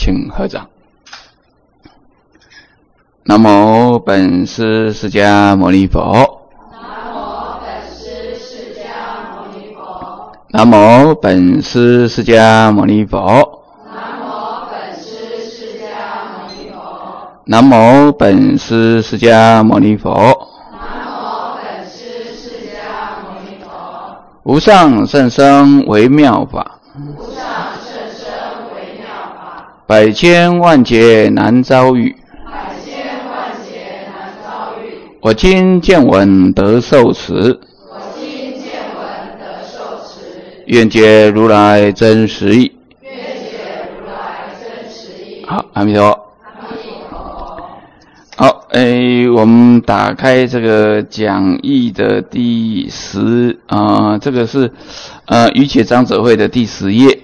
请合掌。南无本师释迦牟尼佛。南无本师释迦牟尼佛。南无本师释迦牟尼佛。无上甚深微妙法，百千万劫难遭遇。我今见闻得受持，愿解如来真实义。好，阿弥陀佛。好，我们打开这个讲义的第10这个是瑜伽长者会的第10页。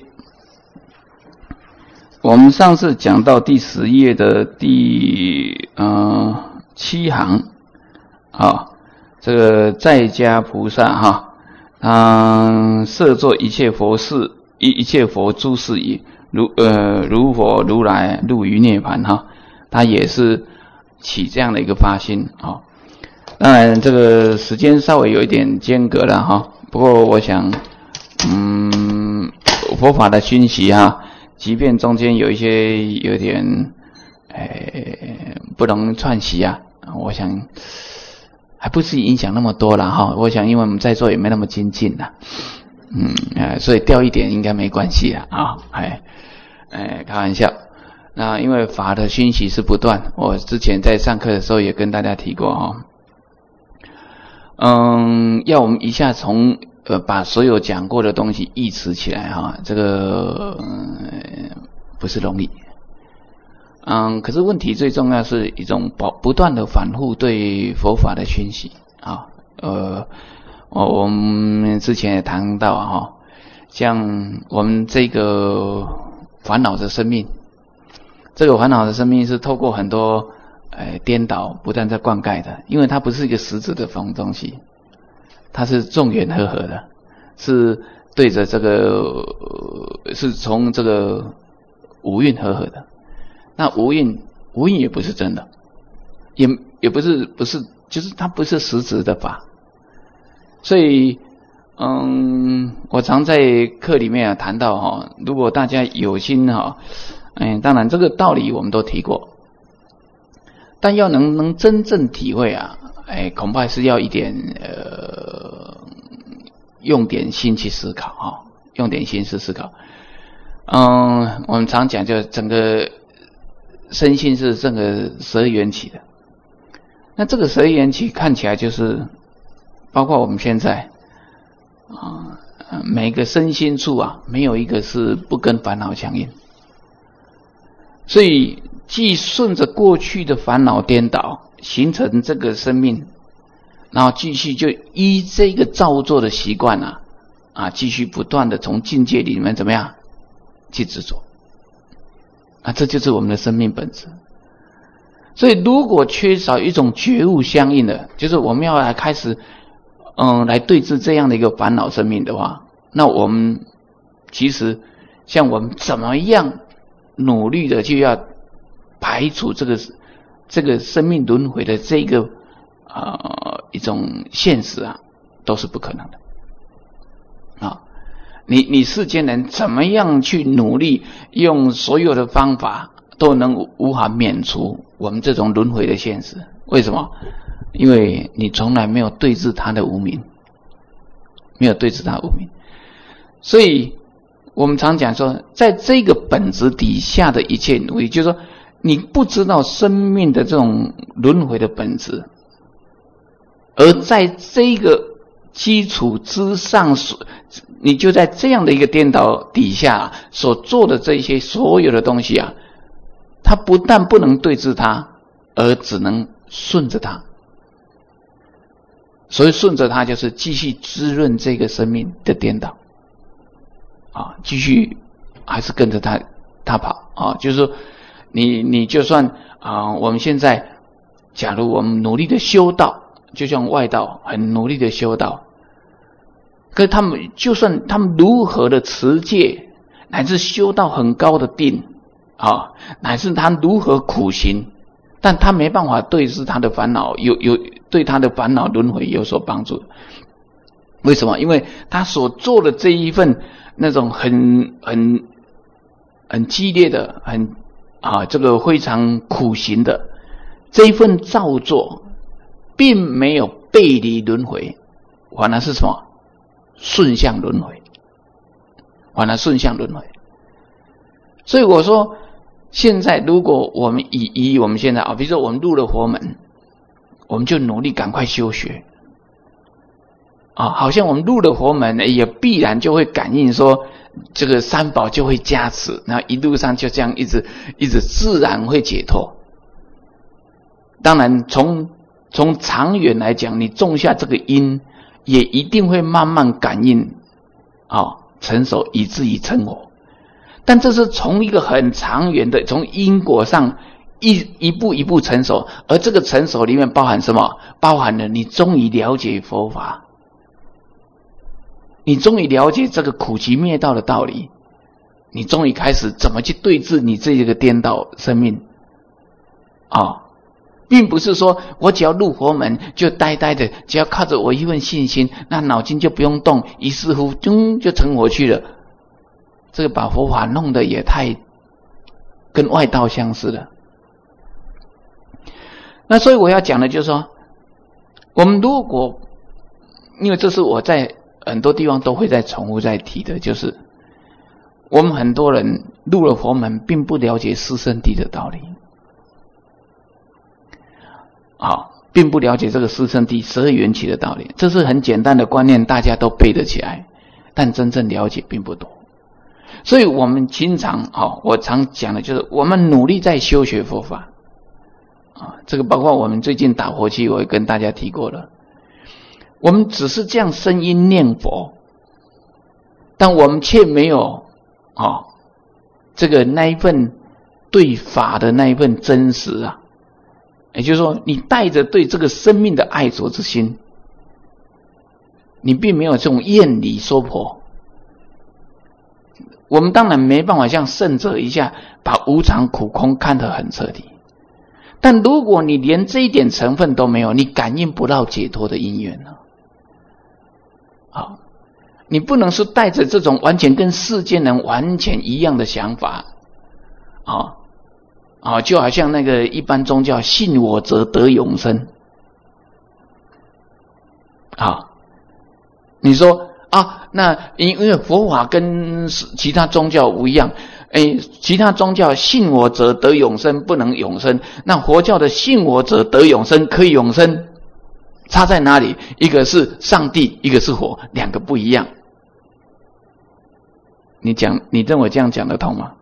我们上次讲到第10页的第7行，这个在家菩萨设作一切佛事，一切佛诸事也，如佛如来入于涅槃他也是起这样的一个发心当然这个时间稍微有一点间隔了不过我想佛法的熏习即便中间有一些有点不能串习我想还不是影响那么多了我想因为我们在座也没那么精进所以掉一点应该没关系开玩笑。那因为法的熏习是不断，我之前在上课的时候也跟大家提过要我们一下从把所有讲过的东西忆持起来这个不是容易。可是问题最重要是一种不断的反复对佛法的熏习我们之前也谈到像我们这个烦恼的生命，这个烦恼的生命是透过很多颠倒不断在灌溉的，因为它不是一个实质的东西，它是众缘和合的，是对着这个是从这个五蕴和合的。那无蕴也不是真的，也不是就是它不是实质的法。所以我常在课里面谈到如果大家有心当然这个道理我们都提过，但要能真正体会恐怕是要一点用点心去思考用点心去思考。我们常讲就整个身心是整个12缘起的，那这个12缘起看起来就是包括我们现在每个身心处没有一个是不跟烦恼相应。所以既顺着过去的烦恼颠倒形成这个生命，然后继续就依这个造作的习惯继续不断的从境界里面怎么样去执着这就是我们的生命本质。所以如果缺少一种觉悟相应的，就是我们要来开始来对治这样的一个烦恼生命的话，那我们其实像我们怎么样努力的就要排除这个生命轮回的这个一种现实都是不可能的你世间人怎么样去努力用所有的方法都能无法免除我们这种轮回的现实。为什么？因为你从来没有对治他的无明，没有对治他的无明。所以我们常讲说，在这个本质底下的一切努力，就是说你不知道生命的这种轮回的本质，而在这个基础之上，你就在这样的一个颠倒底下所做的这些所有的东西它不但不能对治它，而只能顺着它。所以顺着它就是继续滋润这个生命的颠倒继续还是跟着它跑就是说你就算我们现在假如我们努力的修道，就像外道很努力的修道，可是他们就算他们如何的持戒，乃至修到很高的定乃是他如何苦行，但他没办法对治他的烦恼，对他的烦恼轮回有所帮助。为什么？因为他所做的这一份那种很激烈的这个非常苦行的这一份造作，并没有背离轮回，反而是什么？顺向轮回，反而顺向轮回。所以我说，现在如果我们以我们现在比如说我们入了佛门，我们就努力赶快修学好像我们入了佛门，也必然就会感应说这个三宝就会加持，然后一路上就这样一直自然会解脱。当然从长远来讲，你种下这个因，也一定会慢慢感应成熟，以至于成佛。但这是从一个很长远的，从因果上一步一步成熟，而这个成熟里面包含什么？包含了你终于了解佛法，你终于了解这个苦集灭道的道理，你终于开始怎么去对治你这个颠倒生命并不是说我只要入佛门就呆呆的，只要靠着我一份信心，那脑筋就不用动，于是乎就成佛去了。这个把佛法弄得也太跟外道相似了。那所以我要讲的就是说，我们如果，因为这是我在很多地方都会再重复再提的，就是我们很多人入了佛门并不了解四圣谛的道理，并不了解这个四圣谛12缘起的道理。这是很简单的观念，大家都背得起来，但真正了解并不多。所以我们经常我常讲的就是我们努力在修学佛法这个包括我们最近打佛七，我也跟大家提过了。我们只是这样声音念佛，但我们却没有这个那一份对法的那一份真实也就是说，你带着对这个生命的爱着之心，你并没有这种厌离娑婆。我们当然没办法像圣者一下把无常苦空看得很彻底，但如果你连这一点成分都没有，你感应不到解脱的因缘了。你不能是带着这种完全跟世间人完全一样的想法就好像那个一般宗教信我则得永生你说那因为佛法跟其他宗教不一样，其他宗教信我者得永生不能永生，那佛教的信我者得永生可以永生，差在哪里？一个是上帝，一个是佛，两个不一样。你认为这样讲得通吗？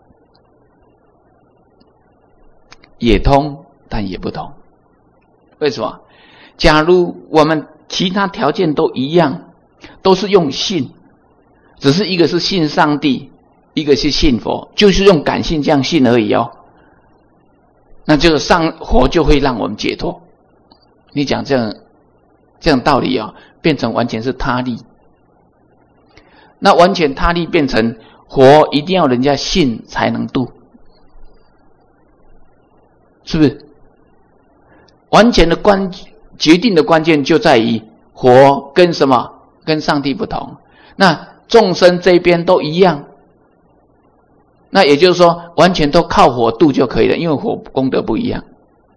也通，但也不通。为什么？假如我们其他条件都一样，都是用信，只是一个是信上帝，一个是信佛，就是用感性这样信而已那这个佛就会让我们解脱。你讲这样道理变成完全是他力。那完全他力变成佛一定要人家信才能度，是不是？完全的决定的关键就在于佛跟什么？跟上帝不同。那众生这边都一样，那也就是说完全都靠佛度就可以了，因为佛功德不一样。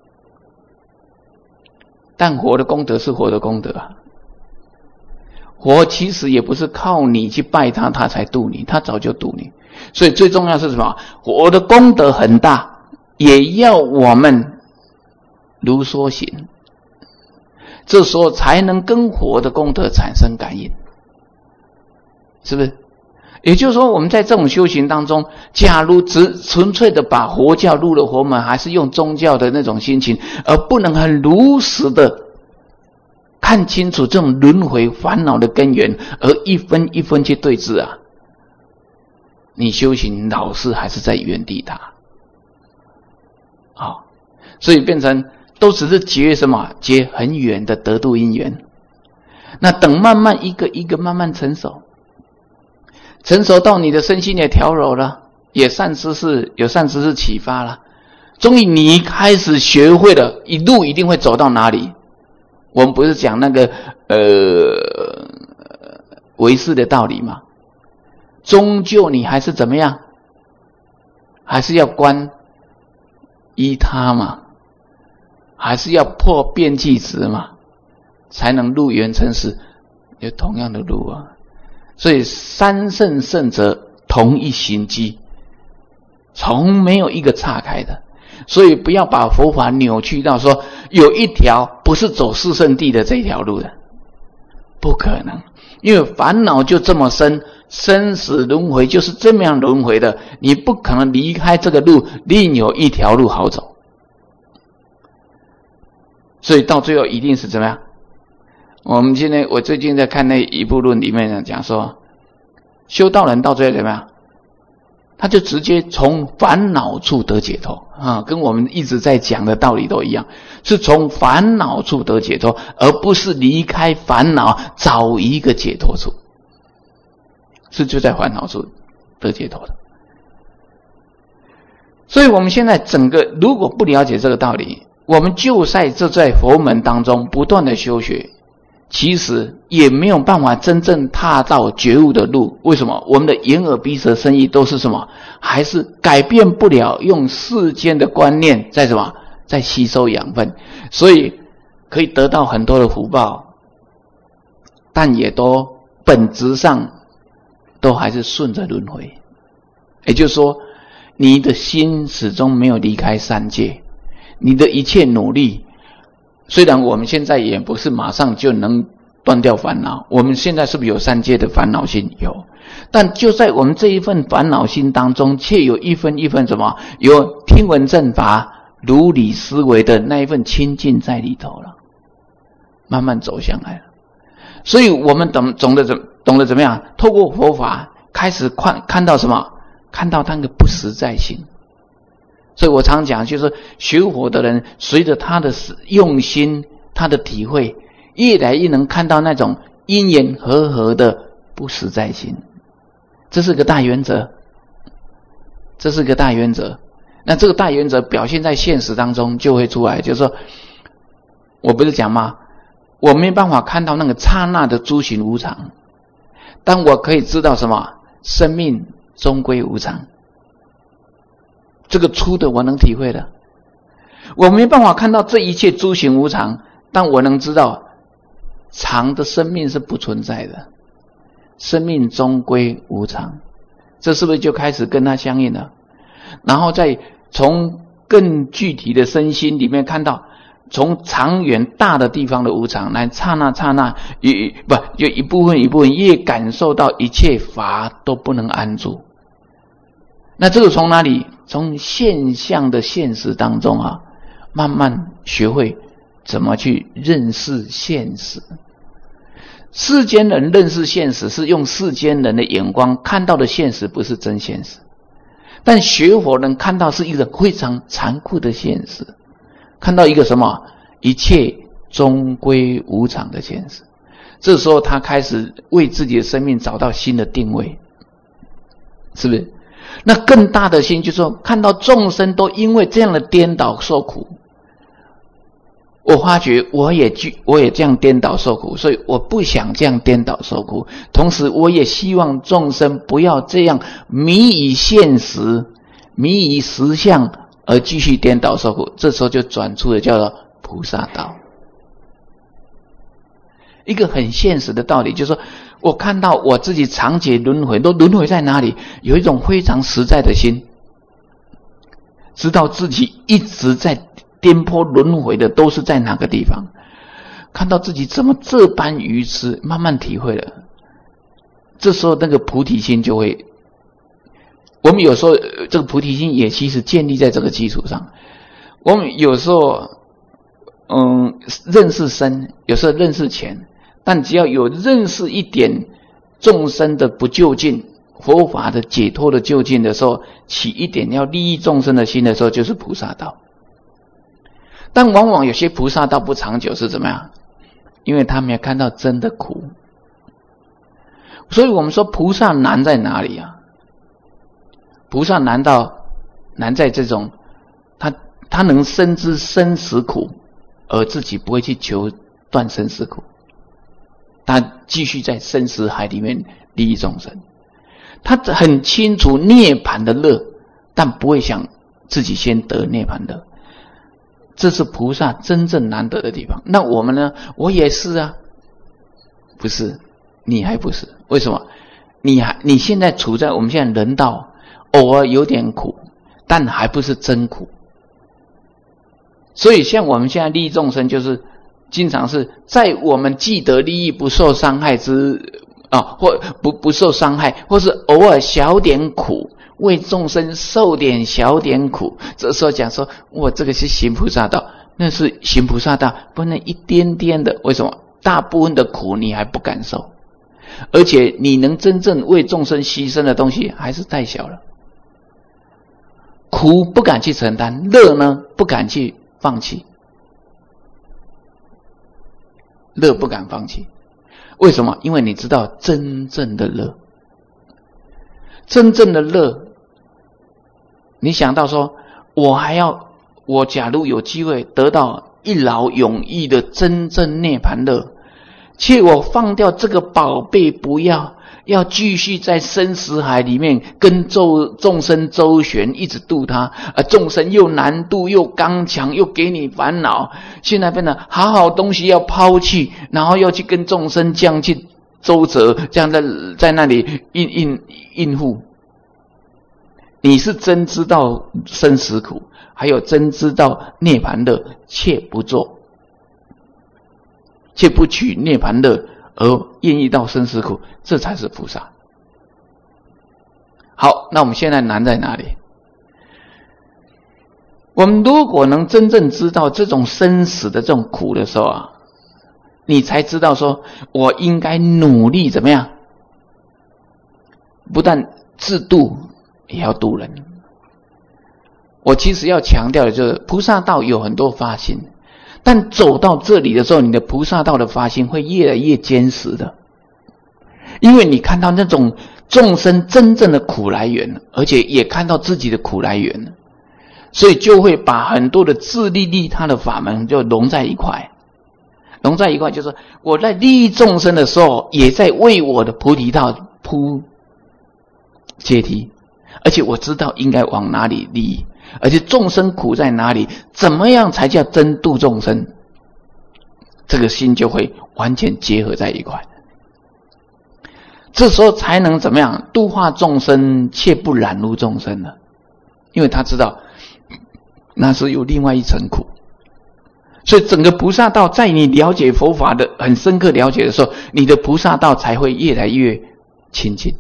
但佛的功德是佛的功德佛其实也不是靠你去拜他才度你，他早就度你。所以最重要是什么？佛的功德很大，也要我们如说行，这时候才能跟佛的功德产生感应，是不是？也就是说，我们在这种修行当中，假如只纯粹的把佛教入了佛门，还是用宗教的那种心情，而不能很如实的看清楚这种轮回烦恼的根源，而一分一分去对治你修行老是还是在原地打所以变成都只是结什么？结很远的得度因缘。那等慢慢一个一个慢慢成熟到你的身心也调柔了， 有善知识启发了，终于你开始学会了，一路一定会走到哪里。我们不是讲那个唯识的道理吗？终究你还是怎么样？还是要观依他嘛，还是要破遍计执嘛，才能入圆成实，有同样的路啊。所以三圣圣者同一行机，从没有一个岔开的。所以不要把佛法扭曲到说有一条不是走四圣谛的这条路的，不可能。因为烦恼就这么深，生死轮回就是这么样轮回的，你不可能离开这个路，另有一条路好走。所以到最后一定是怎么样？我最近在看那一部论里面讲说，修道人到最后怎么样？他就直接从烦恼处得解脱啊，跟我们一直在讲的道理都一样，是从烦恼处得解脱，而不是离开烦恼找一个解脱处，是就在烦恼处得解脱的。所以我们现在整个如果不了解这个道理，我们就在佛门当中不断的修学，其实也没有办法真正踏到觉悟的路。为什么？我们的眼耳鼻舌身意都是什么？还是改变不了用世间的观念在什么？在吸收养分，所以可以得到很多的福报，但也都本质上都还是顺着轮回。也就是说，你的心始终没有离开三界，你的一切努力，虽然我们现在也不是马上就能断掉烦恼，我们现在是不是有三界的烦恼心？有。但就在我们这一份烦恼心当中，却有一份什么？有听闻正法、如理思维的那一份清净在里头了，慢慢走向来了。所以我们懂得怎么样？透过佛法开始看到什么？看到那个不实在性。所以我常讲，就是学佛的人，随着他的用心，他的体会，越来越能看到那种因缘和合的不实在性。这是个大原则，那这个大原则表现在现实当中就会出来，就是说，我不是讲吗？我没办法看到那个刹那的诸行无常，但我可以知道什么？生命终归无常。这个粗的我能体会的，我没办法看到这一切诸行无常，但我能知道常的生命是不存在的，生命终归无常，这是不是就开始跟它相应了？然后再从更具体的身心里面看到，从长远大的地方的无常来刹那就一部分越感受到一切法都不能安住。那这个从哪里？从现象的现实当中啊，慢慢学会怎么去认识现实。世间人认识现实是用世间人的眼光看到的现实，不是真现实。但学佛人看到是一个非常残酷的现实，看到一个什么？一切终归无常的现实。这时候他开始为自己的生命找到新的定位，是不是？那更大的心就是说，看到众生都因为这样的颠倒受苦，我发觉我也这样颠倒受苦，所以我不想这样颠倒受苦。同时我也希望众生不要这样迷以现实、迷以实相而继续颠倒受苦。这时候就转出了叫做菩萨道。一个很现实的道理，就是说我看到我自己长期轮回，都轮回在哪里？有一种非常实在的心，知道自己一直在颠簸轮回的都是在哪个地方，看到自己怎么这般愚痴，慢慢体会了。这时候那个菩提心就会，我们有时候这个菩提心也其实建立在这个基础上。我们有时候认识深，有时候认识浅，但只要有认识一点众生的不究竟，佛法的解脱的究竟的时候，起一点要利益众生的心的时候，就是菩萨道。但往往有些菩萨道不长久是怎么样？因为他没有看到真的苦。所以我们说菩萨难在哪里啊？ 菩萨难在这种，他能深知生死苦，而自己不会去求断生死苦，他继续在生死海里面利益众生。他很清楚涅槃的乐，但不会想自己先得涅槃乐。这是菩萨真正难得的地方。那我们呢？我也是啊，不是，你还不是？为什么？你现在处在我们现在人道，偶尔有点苦，但还不是真苦。所以像我们现在利益众生，就是经常是在我们既得利益不受伤害或不受伤害，或是偶尔小点苦，为众生受点小点苦，这时候讲说我这个是行菩萨道，那是行菩萨道，不能一点点的。为什么？大部分的苦你还不敢受，而且你能真正为众生牺牲的东西还是太小了。苦不敢去承担，乐呢不敢去放弃，乐不敢放弃。为什么？因为你知道真正的乐，真正的乐，你想到说我假如有机会得到一劳永逸的真正涅槃乐，且我放掉这个宝贝不要继续在生死海里面跟众生周旋，一直度他，众生又难度又刚强又给你烦恼，现在变得好东西要抛弃，然后要去跟众生这样去周折，这样在那里应付。你是真知道生死苦，还有真知道涅槃乐，却不做，却不取涅槃乐，而愿意到生死苦，这才是菩萨。好，那我们现在难在哪里？我们如果能真正知道这种生死的这种苦的时候啊，你才知道说我应该努力怎么样，不但自度也要度人。我其实要强调的就是菩萨道有很多发心，但走到这里的时候，你的菩萨道的发心会越来越坚实的，因为你看到那种众生真正的苦来源，而且也看到自己的苦来源，所以就会把很多的自利利他的法门就融在一块。融在一块就是我在利益众生的时候，也在为我的菩提道铺阶梯，而且我知道应该往哪里利益，而且众生苦在哪里，怎么样才叫真度众生，这个心就会完全结合在一块。这时候才能怎么样度化众生，却不染污众生了，因为他知道那是有另外一层苦。所以整个菩萨道在你了解佛法的很深刻了解的时候，你的菩萨道才会越来越亲近。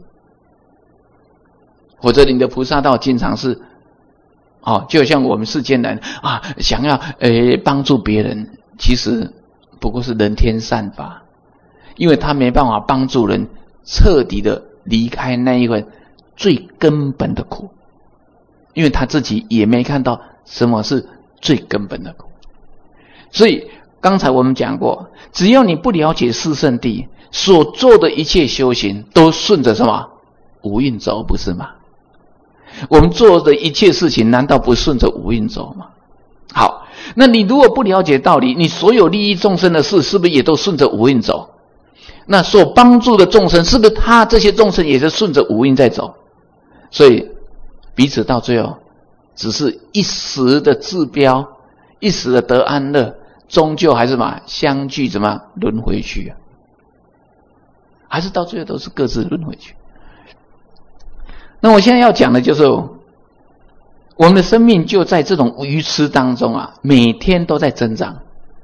或者你的菩萨道经常是就像我们世间人想要帮助别人，其实不过是人天善法，因为他没办法帮助人彻底的离开那一个最根本的苦，因为他自己也没看到什么是最根本的苦。所以刚才我们讲过，只要你不了解四圣谛，所做的一切修行都顺着什么五蕴走，不是吗？我们做的一切事情难道不顺着五蕴走吗？好，那你如果不了解道理，你所有利益众生的事是不是也都顺着五蕴走？那所帮助的众生是不是他这些众生也是顺着五蕴在走？所以彼此到最后只是一时的治标，一时的得安乐，终究还是相聚轮回去还是到最后都是各自轮回去。那我现在要讲的就是我们的生命就在这种愚痴当中每天都在增长。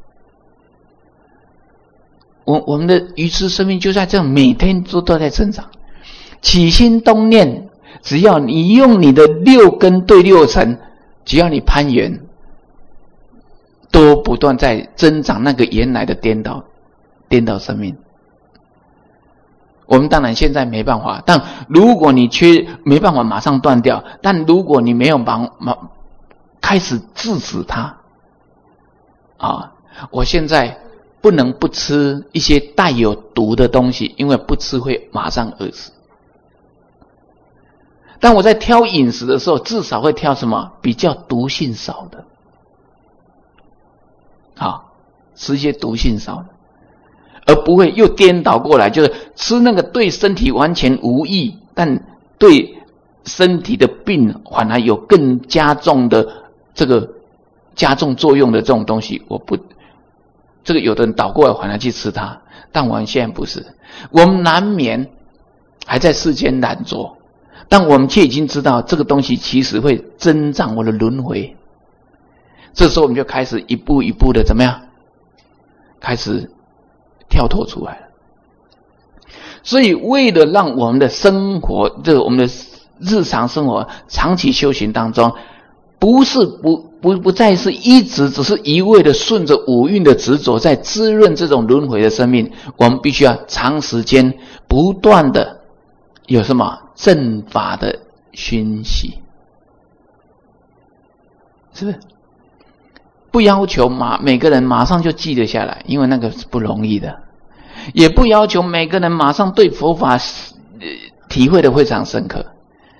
我们的愚痴生命就在这样每天都在增长。起心动念，只要你用你的六根对六尘，只要你攀缘，都不断在增长那个原来的颠倒生命。我们当然现在没办法，但如果你没办法马上断掉，但如果你没有开始制止它我现在不能不吃一些带有毒的东西，因为不吃会马上饿死。 但我在挑饮食的时候，至少会挑什么比较毒性少的，吃一些毒性少的，而不会又颠倒过来，就是吃那个对身体完全无益，但对身体的病反而有更加重的这个加重作用的这种东西，我不，这个有的人倒过来反而去吃它，但我们现在不是，我们难免还在世间懒惰，但我们却已经知道这个东西其实会增长我的轮回。这时候我们就开始一步一步的怎么样，开始跳脱出来了。所以为了让我们的生活，我们的日常生活长期修行当中，不再是一直只是一味的顺着五蕴的执着在滋润这种轮回的生命，我们必须要长时间不断的有什么正法的熏习，是不是？不要求每个人马上就记得下来，因为那个是不容易的，也不要求每个人马上对佛法体会的非常深刻，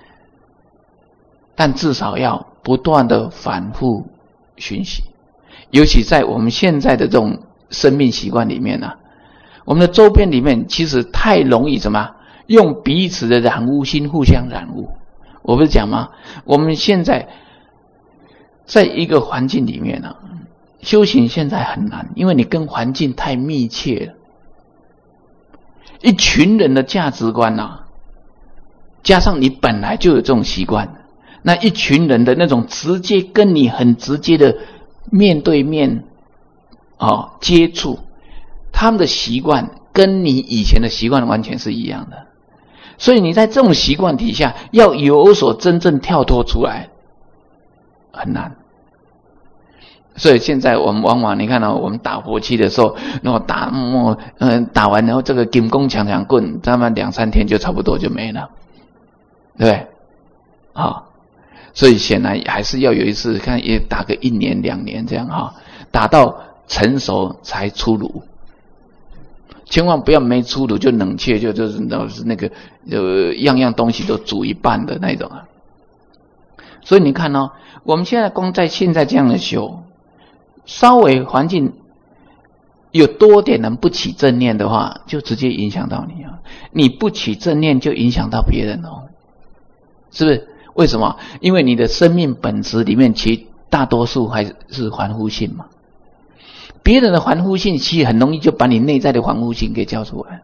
但至少要不断的反复熏习。尤其在我们现在的这种生命习惯里面我们的周边里面其实太容易怎么用彼此的染污心互相染污。我不是讲吗？我们现在在一个环境里面修行现在很难，因为你跟环境太密切了。一群人的价值观加上你本来就有这种习惯，那一群人的那种直接跟你很直接的面对面接触，他们的习惯跟你以前的习惯完全是一样的。所以你在这种习惯底下要有所真正跳脱出来很难。所以现在我们往往你看我们打佛七的时候，然后打完然后这个金弓强强棍，他们2-3天就差不多就没了，对不对？所以显然还是要有一次看也打个1年2年这样打到成熟才出炉，千万不要没出炉就冷却，就是那个样样东西都煮一半的那种所以你看我们现在光在现在这样的修，稍微环境有多点人不起正念的话，就直接影响到你你不起正念就影响到别人是不是？为什么？因为你的生命本质里面其实大多数还是凡夫性嘛。别人的凡夫性其实很容易就把你内在的凡夫性给叫出来，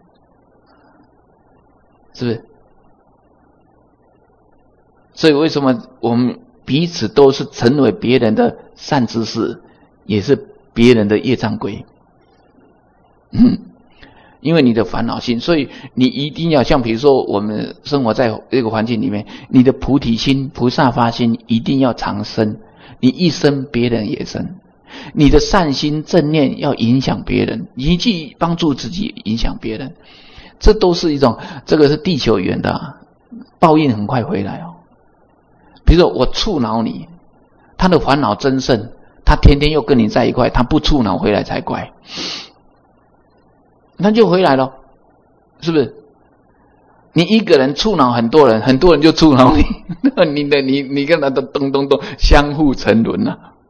是不是？所以为什么我们彼此都是成为别人的善知识，也是别人的业障鬼因为你的烦恼心，所以你一定要像比如说我们生活在这个环境里面，你的菩提心菩萨发心一定要常生，你一生别人也生，你的善心正念要影响别人，你去帮助自己影响别人，这都是一种，这个是地球缘的报应很快回来比如说我触恼你，他的烦恼增盛，他天天又跟你在一块，他不触恼回来才怪，那就回来了，是不是？你一个人触恼很多人，很多人就触恼你，你跟他都咚咚咚相互沉沦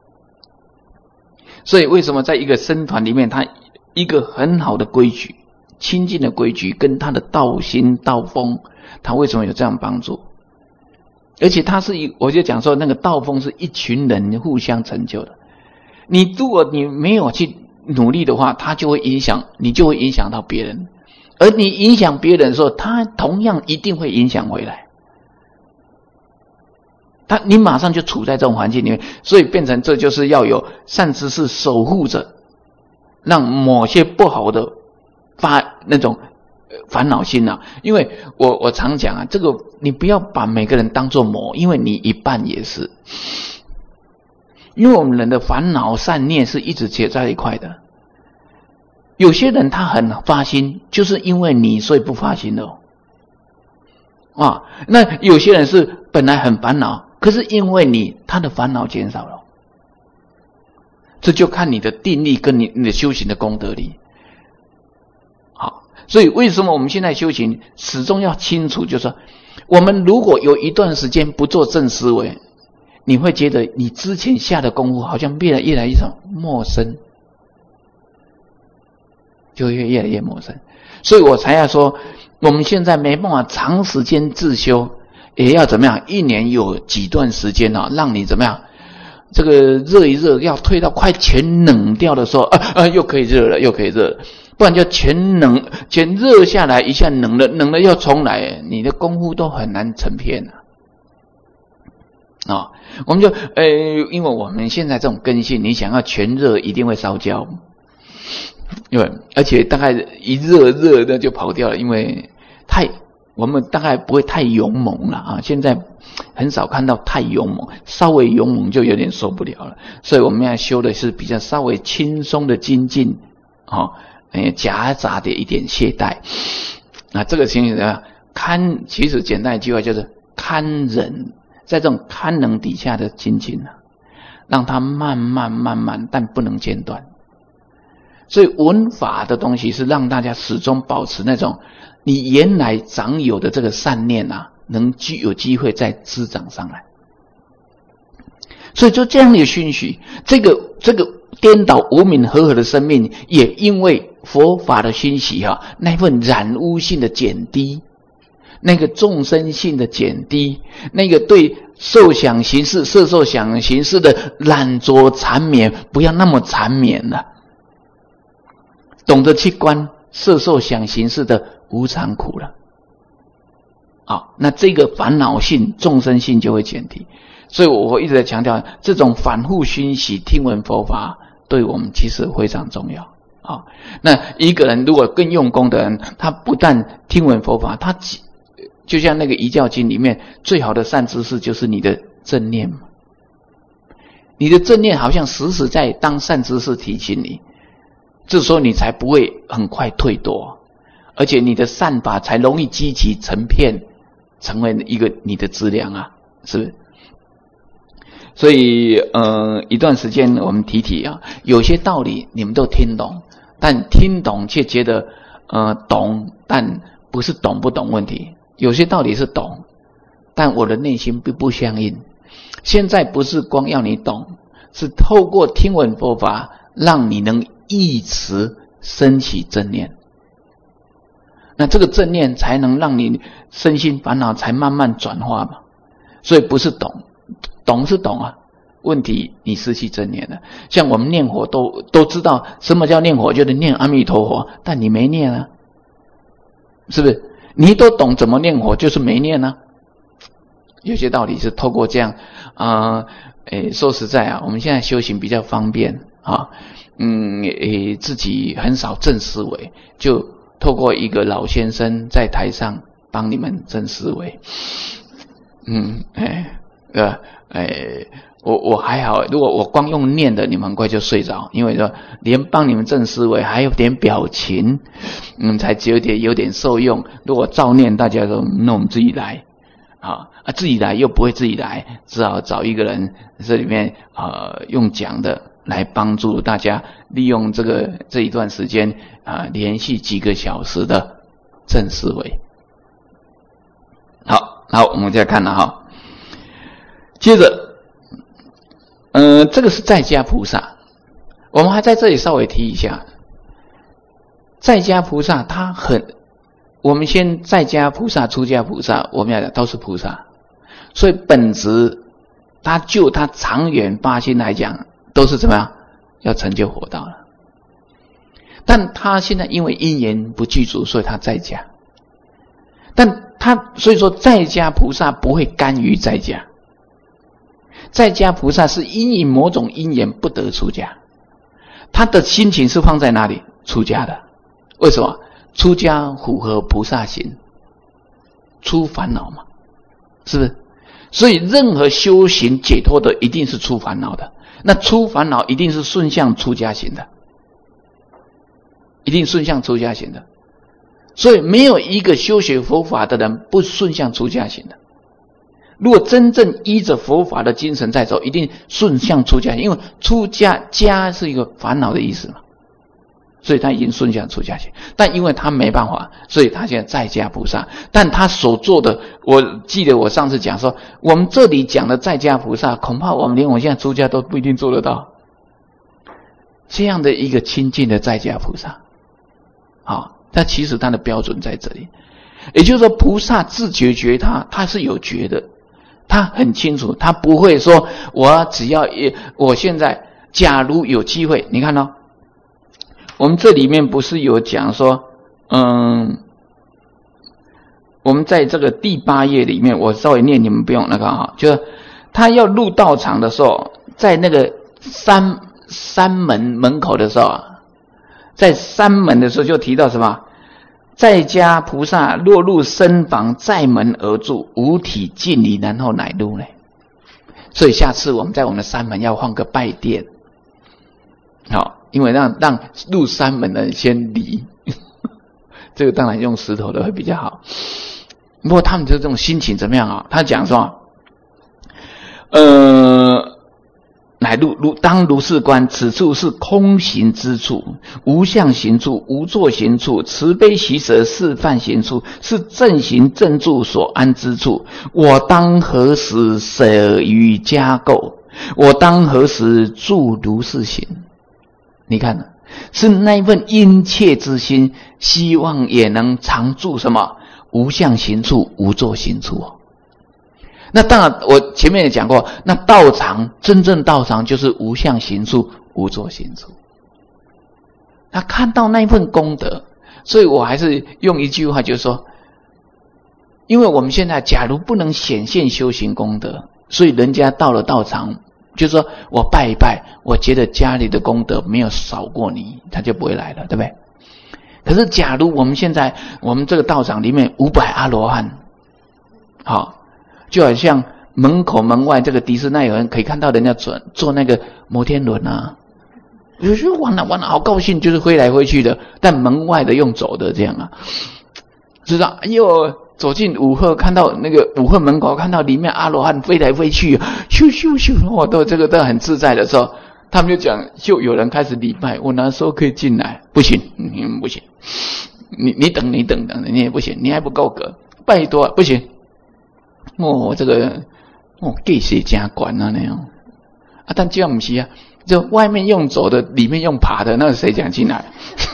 所以为什么在一个僧团里面，他一个很好的规矩，清净的规矩跟他的道心道风，他为什么有这样帮助？而且他是我就讲说那个道风是一群人互相成就的，如果你没有去努力的话，他就会影响你，就会影响到别人，而你影响别人的时候，他同样一定会影响回来，你马上就处在这种环境里面，所以变成这就是要有善知识守护着，让某些不好的那种烦恼心因为我常讲这个你不要把每个人当作魔，因为你一半也是，因为我们人的烦恼善念是一直结在一块的，有些人他很发心，就是因为你所以不发心的那有些人是本来很烦恼，可是因为你他的烦恼减少了，这就看你的定力跟你的修行的功德力。好，所以为什么我们现在修行始终要清楚，就是说我们如果有一段时间不做正思维，你会觉得你之前下的功夫好像越来越陌生，就会越来越陌生。所以我才要说，我们现在没办法长时间自修，也要怎么样？一年有几段时间啊，让你怎么样？这个热一热，要退到快全冷掉的时候，又可以热了，又可以热了。不然就全热下来，一下冷了又重来，你的功夫都很难成片啊。我们就因为我们现在这种根性，你想要全热，一定会烧焦，对，而且大概一热的就跑掉了，因为我们大概不会太勇猛了啊。现在很少看到太勇猛，稍微勇猛就有点受不了了。所以我们要修的是比较稍微轻松的精进夹杂的一点懈怠。这个情形怎么样？其实简单一句话就是堪忍，在这种堪能底下的精进让它慢慢，但不能间断。所以文法的东西是让大家始终保持那种你原来长有的这个善念能有机会再滋长上来。所以就这样的讯息，这个颠倒无明和合的生命，也因为佛法的讯息那份染污性的减低，那个众生性的减低，那个对受想行识、色受想行识的染着缠绵，不要那么缠绵了。懂得去观色受想行识的无常苦了。那这个烦恼性、众生性就会减低。所以我一直在强调，这种反复熏习听闻佛法，对我们其实非常重要。那一个人如果更用功的人，他不但听闻佛法，他就像那个遗教经里面最好的善知识就是你的正念嘛。你的正念好像时时在当善知识提醒你，这时候你才不会很快退堕，而且你的善法才容易积集成片，成为一个你的资粮是不是？所以一段时间我们提有些道理你们都听懂，但听懂却觉得懂，但不是懂不懂问题。有些道理是懂，但我的内心并不相应。现在不是光要你懂，是透过听闻佛法，让你能忆持升起正念。那这个正念才能让你身心烦恼才慢慢转化嘛。所以不是懂是懂问题你失去正念了。像我们念佛都知道什么叫念佛，就是念阿弥陀佛，但你没念是不是？你都懂怎么念佛，就是没念有些道理是透过这样说实在我们现在修行比较方便自己很少正思维，就透过一个老先生在台上帮你们正思维。我还好，如果我光用念的，你们很快就睡着，因为说连帮你们正思维还有点表情，才有点受用。如果照念，大家说那我们自己来自己来又不会自己来，只好找一个人这里面用讲的来帮助大家利用这一段时间连续几个小时的正思维。好，我们再看了接着这个是在家菩萨，我们还在这里稍微提一下，在家菩萨我们先在家菩萨、出家菩萨，我们要讲都是菩萨，所以本质他就他长远发心来讲，都是怎么样要成就佛道了。但他现在因为因缘不具足，所以他在家，但所以说在家菩萨不会甘于在家。在家菩萨是因某种因缘不得出家，他的心情是放在哪里？出家的。为什么？出家符合菩萨行，出烦恼嘛，是不是？所以任何修行解脱的一定是出烦恼的，那出烦恼一定是顺向出家行的，一定顺向出家行的。所以没有一个修学佛法的人不顺向出家行的。如果真正依着佛法的精神在走，一定顺向出家，因为出家是一个烦恼的意思嘛。 所以他已经顺向出家去。但因为他没办法，所以他现在在家菩萨。但他所做的，我记得我上次讲说，我们这里讲的在家菩萨，恐怕我们连我现在出家都不一定做得到。这样的一个亲近的在家菩萨，但其实他的标准在这里。也就是说，菩萨自觉觉他是有觉的，他很清楚，他不会说我现在假如有机会，你看我们这里面不是有讲说，我们在这个第8页里面，我稍微念，你们不用就是他要入道场的时候，在那个山门口的时候，在山门的时候就提到什么？在家菩萨若入僧房，在门而住，五体敬礼，然后乃入呢。所以下次我们在我们的山门要放个拜殿，因为让入山门的人先礼，这个当然用石头的会比较好。不过他们这种心情怎么样他讲说，乃当如是观，此处是空行之处，无相行处，无作行处，慈悲喜舍是犯行处，是正行正住所安之处。我当何时舍于家垢？我当何时住如是行？你看，是那一份殷切之心，希望也能常住什么？无相行处，无作行处。那当然我前面也讲过，那道场真正道场就是无相行处，无作行处。他看到那一份功德，所以我还是用一句话，就是说，因为我们现在假如不能显现修行功德，所以人家到了道场，就是说我拜一拜，我觉得家里的功德没有少过你，他就不会来了，对不对？可是假如我们现在我们这个道场里面500阿罗汉，就好像门口门外这个迪士尼有人可以看到人家坐那个摩天轮有时候玩了好高兴，就是飞来飞去的，但门外的用走的这样知道走进五鹤，看到那个五鹤门口，看到里面阿罗汉飞来飞去，咻咻咻，这个都很自在的时候，他们就讲，就有人开始礼拜，我哪时候可以进来？不行，你们不行，你等，你也不行，你还不够格，拜托，不行。这个计时真管那样但这样不是就外面用走的，里面用爬的，那谁讲进来？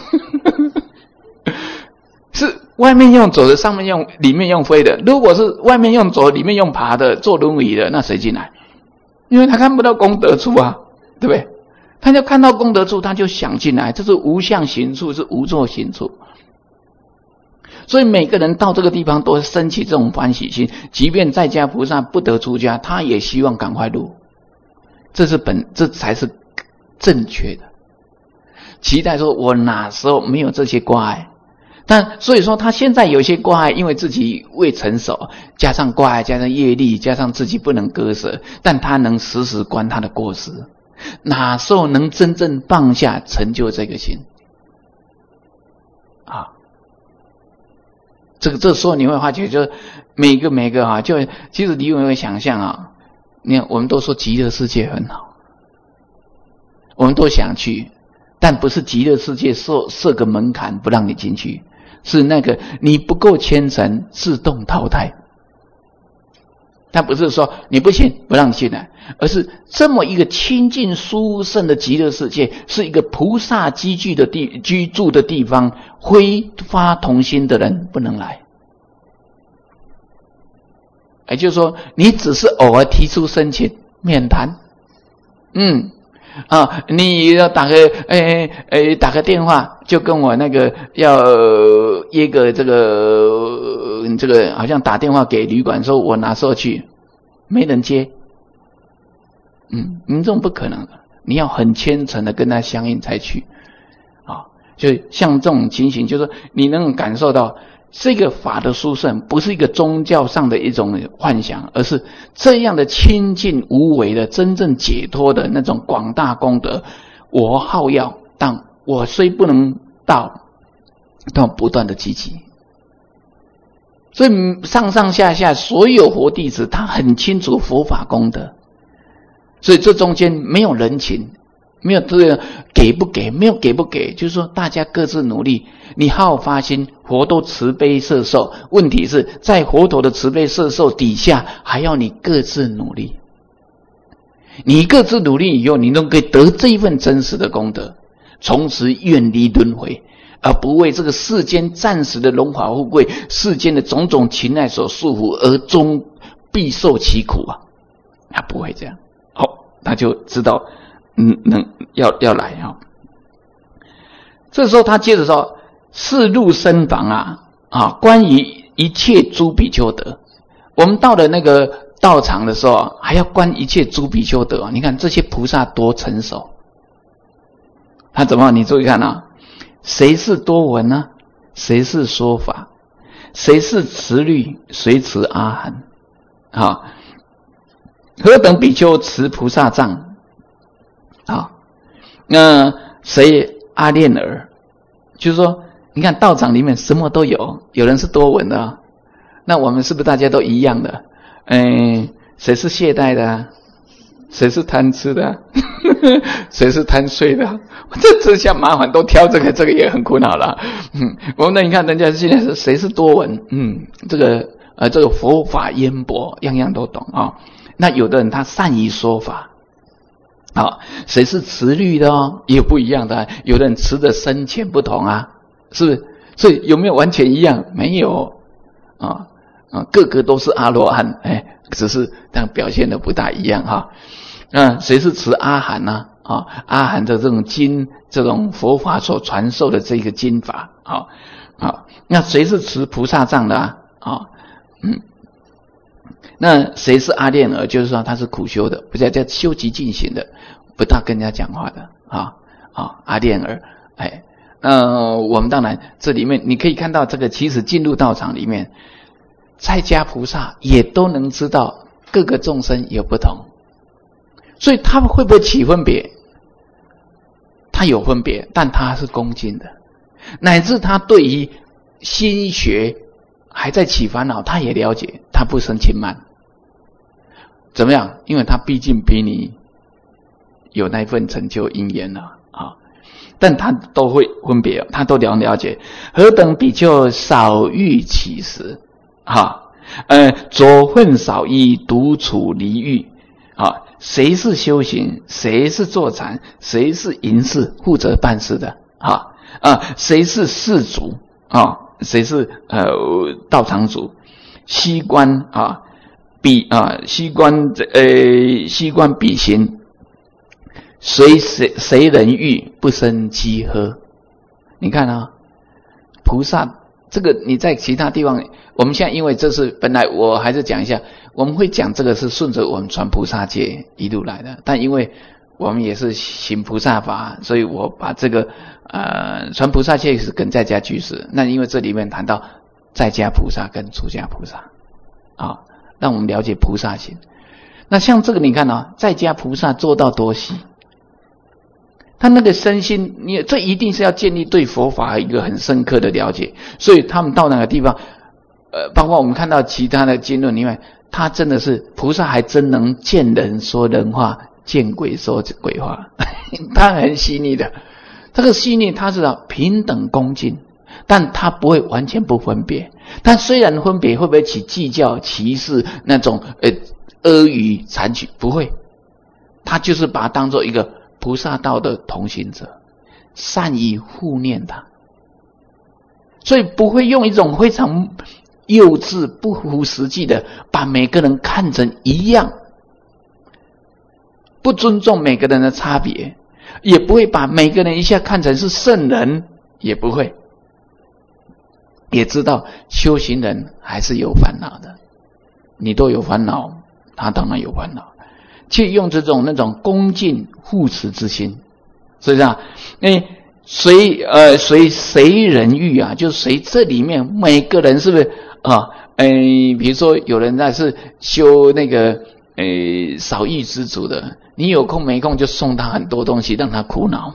是外面用走的，上面用，里面用飞的。如果是外面用走，里面用爬的，坐轮椅的，那谁进来？因为他看不到功德处对不对？他就看到功德处，他就想进来。这是无相行处，是无作行处。所以每个人到这个地方都升起这种欢喜心，即便在家菩萨不得出家，他也希望赶快入。这才是正确的。期待说我哪时候没有这些挂碍，但所以说他现在有些挂碍，因为自己未成熟，加上挂碍，加上业力，加上自己不能割舍，但他能时时观他的过失，哪时候能真正放下成就这个心这时候你会发觉，就每个就其实你有没有想象你看我们都说极乐世界很好，我们都想去，但不是极乐世界设个门槛不让你进去，是那个你不够虔诚自动淘汰。但不是说你不行不让你进来，而是这么一个清净殊胜的极乐世界，是一个菩萨居住的地方，挥发同心的人不能来。也就是说，你只是偶尔提出申请，免谈。你要打个电话，就跟我那个要约个这个好像打电话给旅馆说我哪时候去，没人接。你这种不可能的，你要很虔诚的跟他相应才去。就像这种情形，就是说你能感受到这个法的殊胜，不是一个宗教上的一种幻想，而是这样的清净无为的真正解脱的那种广大功德。我好要，但我虽不能到，但不断的积极。所以上上下下所有佛弟子，他很清楚佛法功德，所以这中间没有人情， 没有这个给不给，没有给不给，就是说大家各自努力。你好好发心，佛都慈悲摄受。问题是在佛陀的慈悲摄受底下，还要你各自努力。你各自努力以后，你都可以得这一份真实的功德，从此远离轮回，而不为这个世间暂时的荣华富贵、世间的种种情爱所束缚，而终必受其苦啊！他不会这样，他就知道，要来啊。这时候他接着说：“是入僧房关于一切诸比丘德。”我们到了那个道场的时候，还要观一切诸比丘德。你看这些菩萨多成熟，他怎么？你注意看啊，谁是多闻呢？谁是说法？谁是持律？谁持阿含？何等比丘持菩萨藏？那谁阿练儿？就是说，你看道场里面什么都有，有人是多闻的那我们是不是大家都一样的？谁是懈怠的谁是贪吃的谁是贪睡的这下麻烦都挑这个也很苦恼了。那你看人家现在是谁是多闻？这个佛法渊博，样样都懂那有的人他善于说法谁是持律的也不一样的有的人持的深浅不同是不是？所以有没有完全一样？没有个个都是阿罗汉，只是但表现的不大一样谁是持阿含呢？阿含的这种经，这种佛法所传授的这个经法那谁是持菩萨藏的那谁是阿练儿？就是说他是苦修的，不叫修极进行的，不大跟人家讲话的阿练儿。我们当然这里面你可以看到，这个其实进入道场里面，在家菩萨也都能知道各个众生有不同，所以他们会不会起分别？他有分别，但他是恭敬的，乃至他对于心学还在起烦恼，他也了解，他不生轻慢。怎么样？因为他毕竟比你有那份成就因缘但他都会分别，他都了解。何等比丘少欲起食浊混少衣，独处离欲谁是修行？谁是坐禅？谁是营事负责办事的谁是事主谁是道场主？西观西观比行，谁人欲不生饥喝？你看菩萨这个你在其他地方，我们现在因为这是本来我还是讲一下，我们会讲这个是顺着我们传菩萨戒一路来的，但因为我们也是行菩萨法，所以我把这个传菩萨戒是跟在家居士。那因为这里面谈到在家菩萨跟出家菩萨让我们了解菩萨行。那像这个你看在家菩萨做到多细，他那个身心，这一定是要建立对佛法一个很深刻的了解。所以他们到哪个地方包括我们看到其他的经论里面，他真的是菩萨还真能见人说人话，见鬼说鬼话他很细腻的。这个细腻他是平等恭敬，但他不会完全不分别。但虽然分别，会不会起计较歧视那种阿谀谄曲？不会，他就是把它当作一个菩萨道的同行者，善于护念他，所以不会用一种非常幼稚不符实际的把每个人看成一样，不尊重每个人的差别，也不会把每个人一下看成是圣人，也不会。也知道修行人还是有烦恼的，你都有烦恼，他当然有烦恼，去用这种那种恭敬护持之心。所以谁人欲就谁这里面每个人是不是比如说有人是修那个少欲知足的，你有空没空就送他很多东西让他苦恼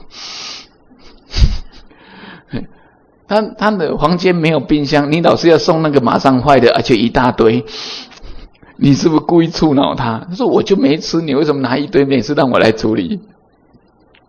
他的房间没有冰箱，你老是要送那个马上坏的，而且一大堆，你是不是故意触恼他？他说我就没吃，你为什么拿一堆每次让我来处理？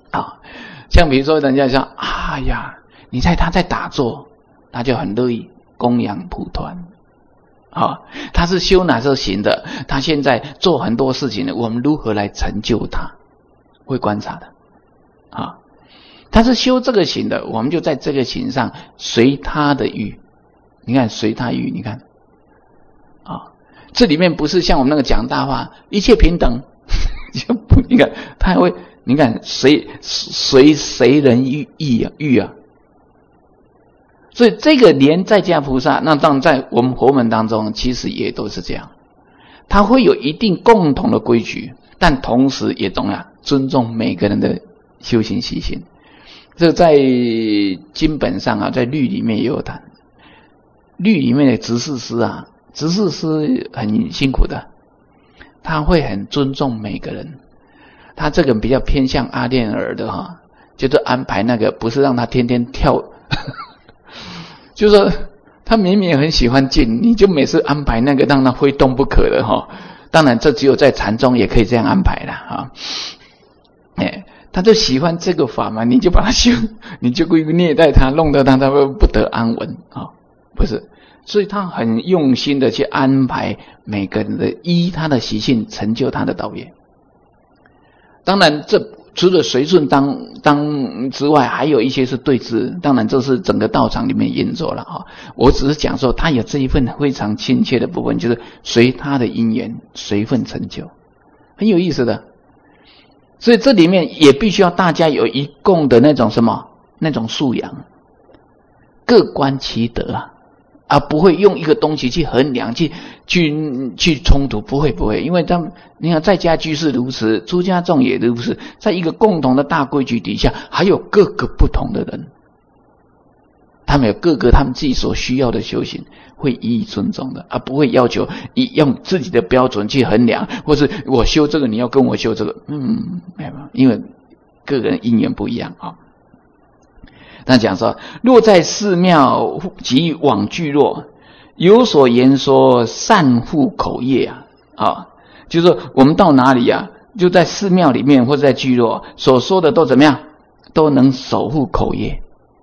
啊。像比如说人家说，哎呀，他在打坐，他就很乐意供养蒲团。他是修哪些行的？他现在做很多事情呢，我们如何来成就他？会观察的。他是修这个行的，我们就在这个行上随他的欲。你看随他欲，你看这里面不是像我们那个讲大话一切平等你看他还会，你看随谁人欲啊。所以这个连在家菩萨，那当然在我们佛门当中其实也都是这样，他会有一定共同的规矩，但同时也懂了尊重每个人的修行习性。这在经本上在律里面也有谈。律里面的执事师执事师很辛苦的，他会很尊重每个人。他这个比较偏向阿练儿的就是安排那个不是让他天天跳就是说他明明很喜欢静，你就每次安排那个让他非动不可的当然这只有在禅宗也可以这样安排啦他就喜欢这个法嘛，你就把他修，你就故意虐待他，弄得他会不得安稳不是，所以他很用心的去安排每个人的依他的习性成就他的道业。当然这除了随顺当之外，还有一些是对治，当然这是整个道场里面运作了我只是讲说他有这一份非常亲切的部分，就是随他的因缘随份成就，很有意思的。所以这里面也必须要大家有一共的那种那种素养，各观其德而不会用一个东西去衡量去冲突，不会，因为你看在家居士如此，出家众也如此，在一个共同的大规矩底下，还有各个不同的人，他们有各个他们自己所需要的修行，会予以尊重的，而不会要求用自己的标准去衡量，或是我修这个你要跟我修这个，没有，因为个人因缘不一样那讲说，若在寺庙及往聚落有所言说，善护口业就是说我们到哪里就在寺庙里面或者在聚落所说的都怎么样，都能守护口业。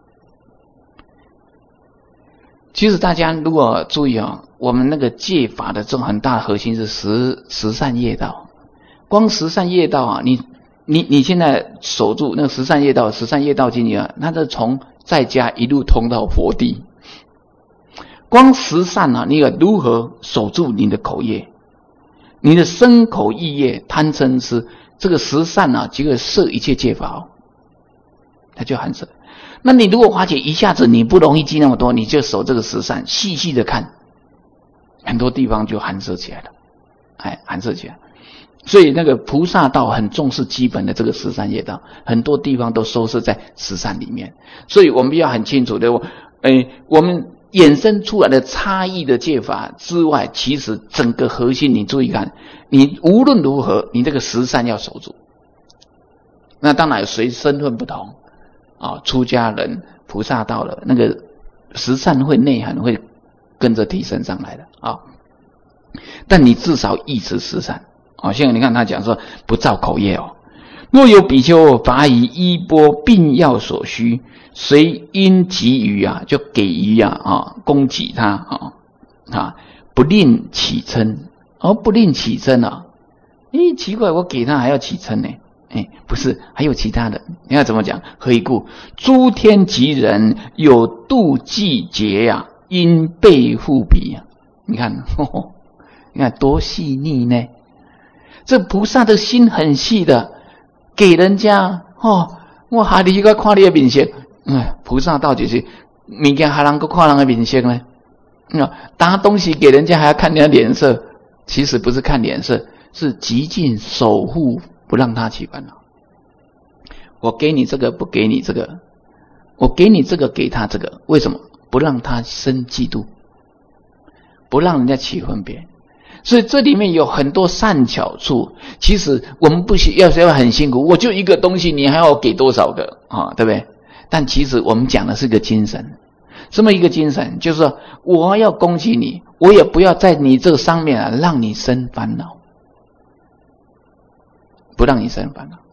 其实大家如果注意我们那个戒法的这种很大的核心是十善业道。光十善业道你现在守住那个十善业道经里那就从在家一路通到佛地。光十善你如何守住你的口业，你的身口意业贪嗔痴，这个十善这个摄一切戒法它就含摄。那你如果发觉一下子你不容易记那么多，你就守这个十善，细细的看，很多地方就含摄起来了，含摄起来。所以那个菩萨道很重视基本的这个十善业道，很多地方都收摄在十善里面。所以我们要很清楚的我们衍生出来的差异的戒法之外，其实整个核心你注意看，你无论如何你这个十善要守住。那当然随身份不同出家人菩萨道了，那个十善会内涵会跟着提升上来的但你至少一直十善现在你看他讲说不造口业若有比丘乏以衣钵并要所需，随因给予就给予供给他不吝起嗔不吝起嗔奇怪，我给他还要起嗔呢不是，还有其他的。你看怎么讲？何以故？诸天及人有度季节因备护彼你看你看多细腻呢。这菩萨的心很细的，给人家我还你个看你的面色菩萨道就是物件还能够看人的面色呢拿东西给人家还要看人家脸色，其实不是看脸色，是极尽守护，不让他起烦恼。我给你这个不给你这个，我给你这个给他这个，为什么？不让他生嫉妒，不让人家起分别。所以这里面有很多善巧处，其实我们不需要很辛苦，我就一个东西你还要给多少个对不对？但其实我们讲的是个精神。什么一个精神？就是说我要恭喜你，我也不要在你这个上面让你生烦恼，不让你生烦恼。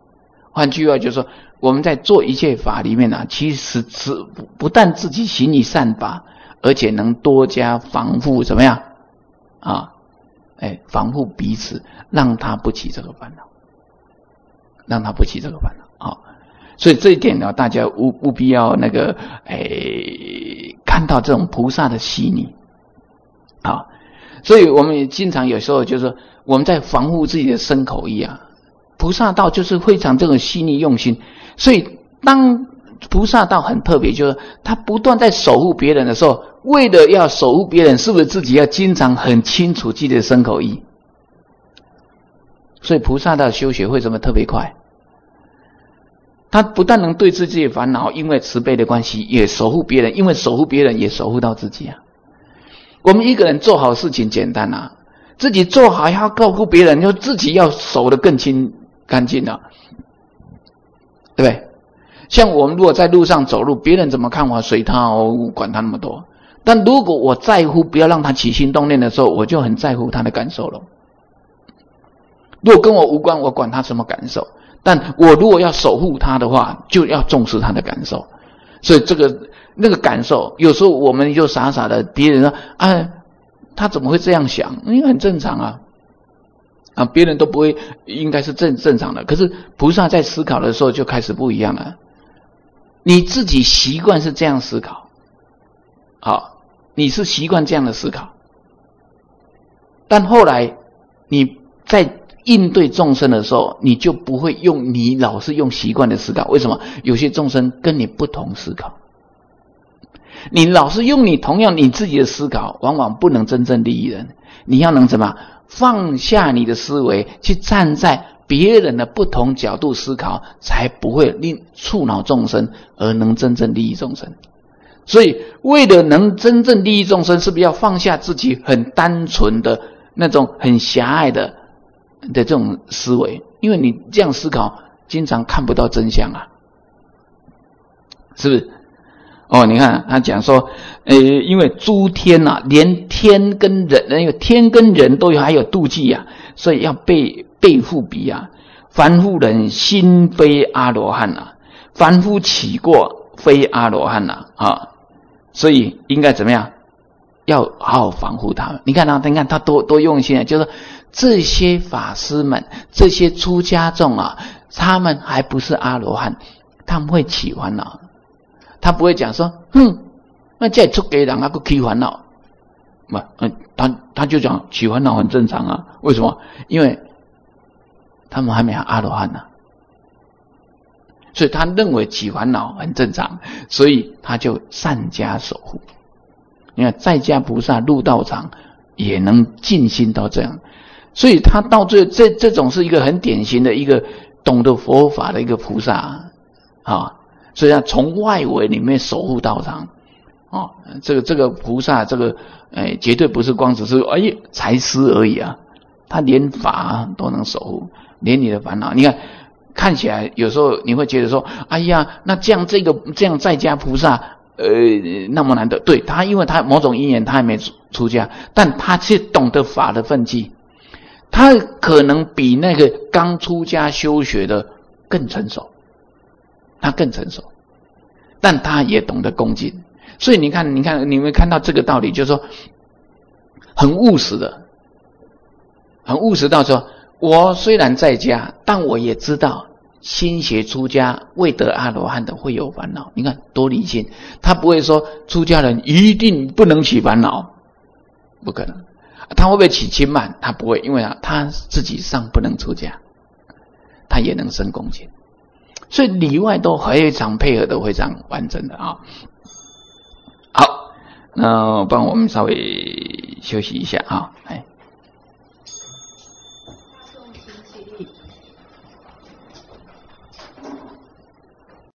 换句话就是说，我们在做一切法里面啊，其实不但自己行以善法，而且能多加防护，怎么样啊？防护彼此，让他不起这个烦恼，让他不起这个烦恼啊。所以这一点呢，大家务必要看到这种菩萨的细腻啊。所以我们也经常有时候就是说，我们在防护自己的身口意啊。菩萨道就是非常这种细腻用心，所以当菩萨道很特别，就是他不断在守护别人的时候，为了要守护别人，是不是自己要经常很清楚自己的身口意？所以菩萨道修学为什么特别快？他不但能对治自己的烦恼，因为慈悲的关系，也守护别人，因为守护别人也守护到自己啊。我们一个人做好事情简单啊，自己做好还要照顾别人，就自己要守得更干净了，对不对？像我们如果在路上走路，别人怎么看我随他哦，管他那么多。但如果我在乎不要让他起心动念的时候，我就很在乎他的感受了。如果跟我无关，我管他什么感受，但我如果要守护他的话，就要重视他的感受。所以那个感受，有时候我们就傻傻的，别人说他怎么会这样想？因为很正常啊。别人都不会，应该是正常的。可是菩萨在思考的时候就开始不一样了。你自己习惯是这样思考，你是习惯这样的思考，但后来你在应对众生的时候，你就不会用你老是用习惯的思考。为什么？有些众生跟你不同思考，你老是用你同样你自己的思考，往往不能真正利益人。你要能怎么放下你的思维，去站在别人的不同角度思考，才不会令触恼众生，而能真正利益众生。所以为了能真正利益众生，是不是要放下自己很单纯的那种很狭隘的这种思维？因为你这样思考，经常看不到真相啊，是不是？你看他讲说，因为诸天啊，连天跟人，因为天跟人都有还有妒忌啊，所以要背负彼啊。凡夫人心非阿罗汉啊，凡夫起过非阿罗汉啊，所以应该怎么样？要好好防护他们。你看他多用心啊，就是说这些法师们，这些出家众啊，他们还不是阿罗汉，他们会起烦恼。他不会讲说，那这出家人还不起烦恼，他就讲起烦恼很正常啊。为什么？因为他们还没有阿罗汉呢，所以他认为起烦恼很正常，所以他就善加守护。你看在家菩萨入道场也能尽心到这样，所以他到最后这种是一个很典型的一个懂得佛法的一个菩萨啊。所以他从外围里面守护道场这个菩萨绝对不是光只是财施而已啊，他连法都能守护，连你的烦恼。你看起来有时候你会觉得说，哎呀，那这样在家菩萨那么难得。对，他因为他某种因缘他还没出家，但他是懂得法的分际，他可能比那个刚出家修学的更成熟，他更成熟，但他也懂得恭敬。所以你看你们看到这个道理，就是说很务实到说，我虽然在家，但我也知道新学出家未得阿罗汉的会有烦恼。你看多理性，他不会说出家人一定不能起烦恼，不可能。他会不会起轻慢？他不会，因为他自己尚不能出家，他也能生恭敬。所以里外都非常配合的，非常完整的啊。好，那帮我们稍微休息一下啊。